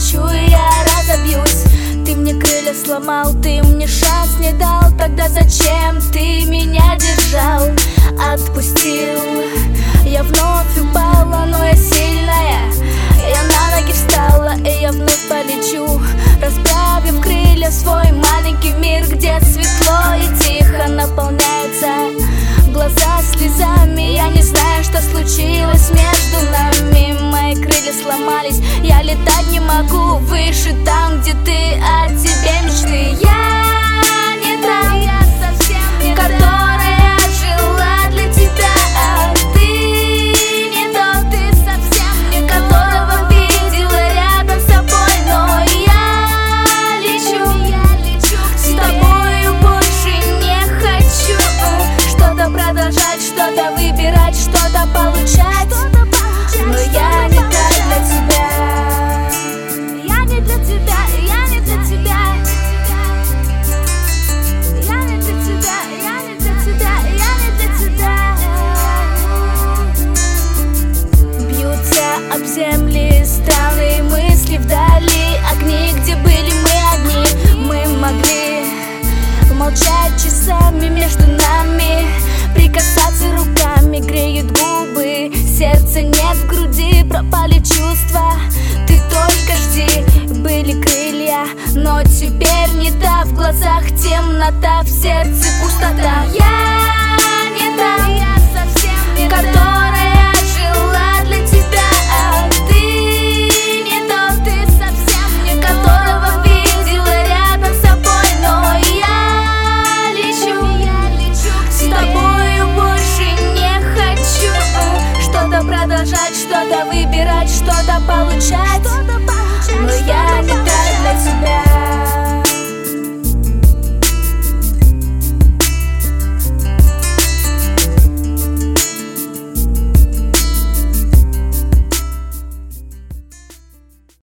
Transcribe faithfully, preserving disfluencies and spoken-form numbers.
полечу, и я разобьюсь. Ты мне крылья сломал, ты мне шанс не дал. Тогда зачем ты меня держал? Отпустил. Я вновь упала, но я сильная. Я на ноги встала, и я вновь полечу, расправив крылья, свой маленький мир, где светло и тихо наполняются глаза слезами. Я не знаю, что случилось между нами. Мои крылья сломались, я летать не могу выше, там, где ты, а тебе мечты. Я не та, я совсем не которая жила для тебя, а ты не тот, ты совсем не которого видела рядом с собой. Но я лечу, я лечу с тобою, больше не хочу что-то продолжать, что-то выбирать, что-то получать. Но я не та для тебя. Я не для тебя, я не для тебя. Я не для тебя, я не для тебя, я не для тебя. Бьются об земли странные мысли вдали, огни, где были мы одни. Мы могли молчать часами, между нами прикасаться руками, греют губы, сердца нет в груди, пропали чувства, ты только жди. Были крылья, но теперь не та, в глазах темнота, в сердце